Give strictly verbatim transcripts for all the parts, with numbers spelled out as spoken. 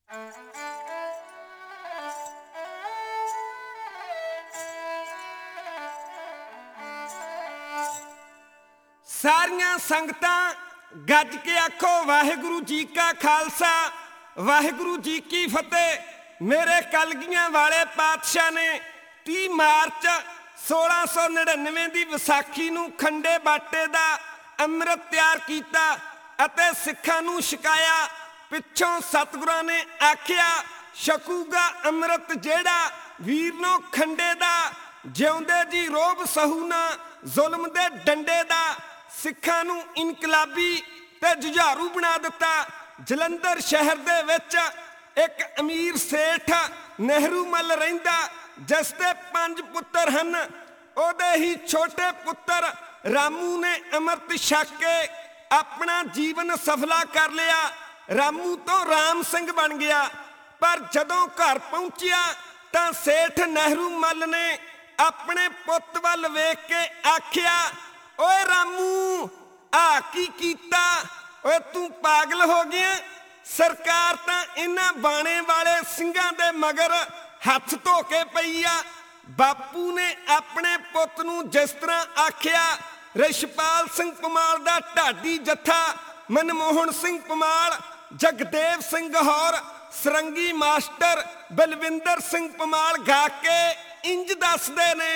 सारियां संगतां गज के आखो वाहिगुरु जी का खालसा वाहिगुरु जी की फतेह। मेरे कलगियां वाले पातशाह ने तीह मार्च सोलह सौ नड़िनवे की विसाखी नूं खंडे बाटे दा अमृत तैयार किया अते सिखां नूं छकाया। पिछों सतगुरां ने आख्या छकूगा अमृत जेड़ा वीर नो खंडे दा, जिउंदे जी रोब सहू ना जुल्म दे डंडे दा। सिखां नूं इनकलाबी ते जुझारू बना दिता। जलंधर शहर दे विच एक अमीर सेठ नेहरू मल रहिंदा जिस दे पंज पुत्तर हन। ओदे ही छोटे पुत्तर रामू ने अमृत छक के अपना जीवन सफला कर लिया। रामू तो राम सिंह बन गया। पर जदों घर पहुंचिया तां सेठ नेहरू मल ने अपने पुੱਤ ਵੱਲ ਵੇਖ के आख्या, ओए रामू आ की कीता? ओए तू पागल हो गया? सरकार तां इन्हां बाणे वाले ਸਿੰਘਾਂ दे मगर हथ धो के पई आ। बापू ने अपने पुੱਤ ਨੂੰ जिस तरह आख्या, रिछपाल सिंह पमाल दा ढाडी जत्था, मनमोहन सिंह पमाल, जगदेव सिंह गहौर, सरंगी मास्टर बलविंदर सिंह पमाल गा के इंज दसदे ने।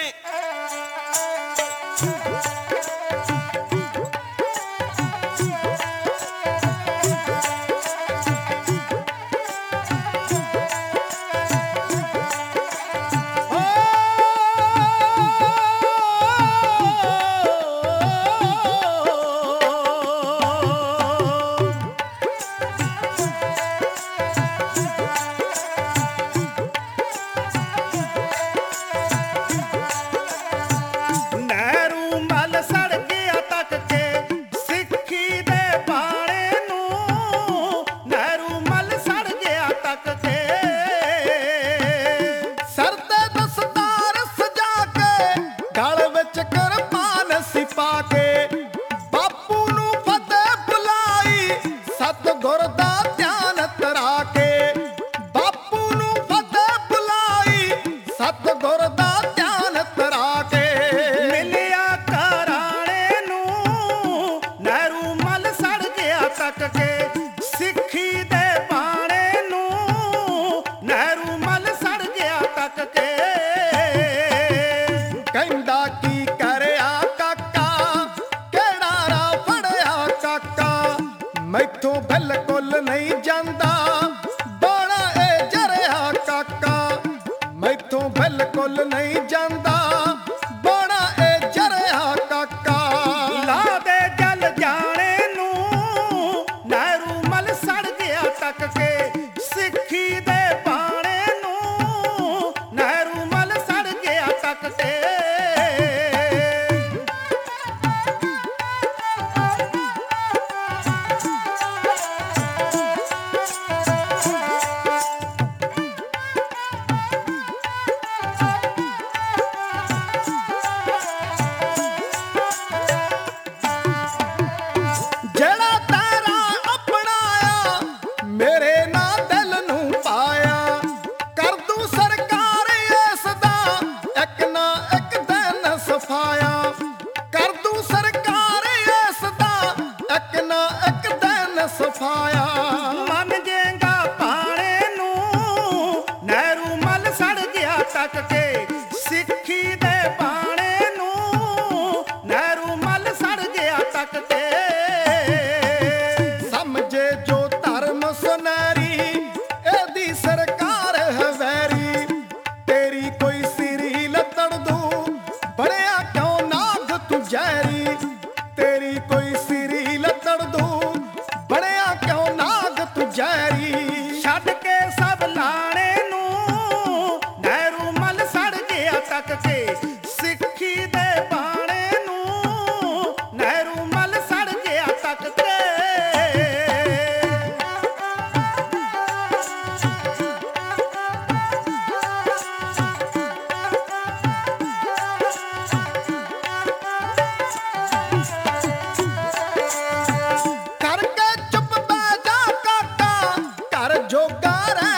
ਜੋਗਾ ਰਹਿ